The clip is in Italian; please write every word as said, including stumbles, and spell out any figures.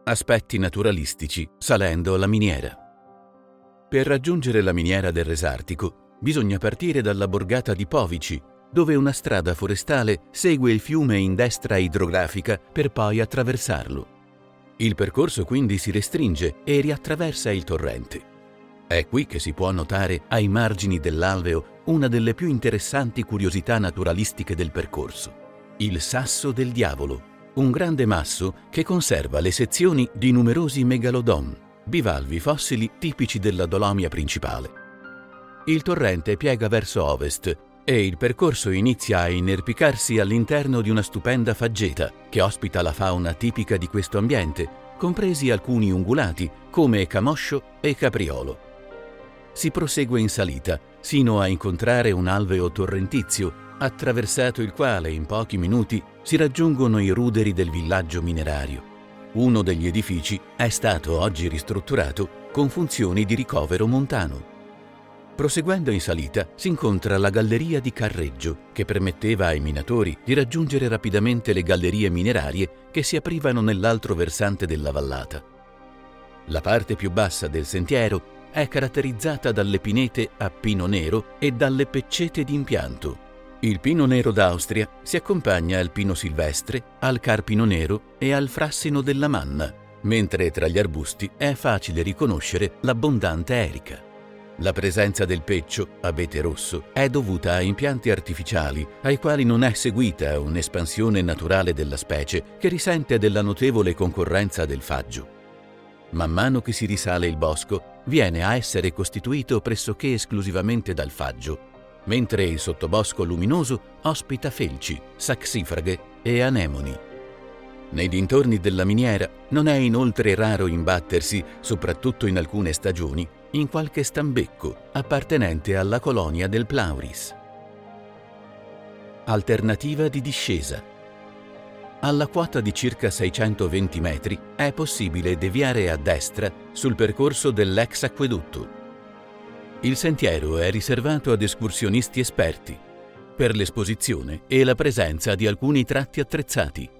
Aspetti naturalistici salendo la miniera. Per raggiungere la miniera del Resartico bisogna partire dalla borgata di Povici, dove una strada forestale segue il fiume in destra idrografica per poi attraversarlo. Il percorso quindi si restringe e riattraversa il torrente. È qui che si può notare ai margini dell'alveo una delle più interessanti curiosità naturalistiche del percorso: il Sasso del Diavolo, un grande masso che conserva le sezioni di numerosi megalodon, bivalvi fossili tipici della Dolomia principale. Il torrente piega verso ovest e il percorso inizia a inerpicarsi all'interno di una stupenda faggeta che ospita la fauna tipica di questo ambiente, compresi alcuni ungulati come camoscio e capriolo. Si prosegue in salita sino a incontrare un alveo torrentizio, attraversato il quale in pochi minuti si raggiungono i ruderi del villaggio minerario. Uno degli edifici è stato oggi ristrutturato con funzioni di ricovero montano. Proseguendo in salita si incontra la galleria di Carreggio, che permetteva ai minatori di raggiungere rapidamente le gallerie minerarie che si aprivano nell'altro versante della vallata. La parte più bassa del sentiero è caratterizzata dalle pinete a pino nero e dalle peccete d'impianto. Il pino nero d'Austria si accompagna al pino silvestre, al carpino nero e al frassino della manna, mentre tra gli arbusti è facile riconoscere l'abbondante erica. La presenza del peccio, abete rosso, è dovuta a impianti artificiali ai quali non è seguita un'espansione naturale della specie che risente della notevole concorrenza del faggio. Man mano che si risale il bosco, viene a essere costituito pressoché esclusivamente dal faggio, mentre il sottobosco luminoso ospita felci, saxifraghe e anemoni. Nei dintorni della miniera non è inoltre raro imbattersi, soprattutto in alcune stagioni, in qualche stambecco appartenente alla colonia del Plauris. Alternativa di discesa. Alla quota di circa seicentoventi metri è possibile deviare a destra sul percorso dell'ex acquedotto. Il sentiero è riservato ad escursionisti esperti, per l'esposizione e la presenza di alcuni tratti attrezzati.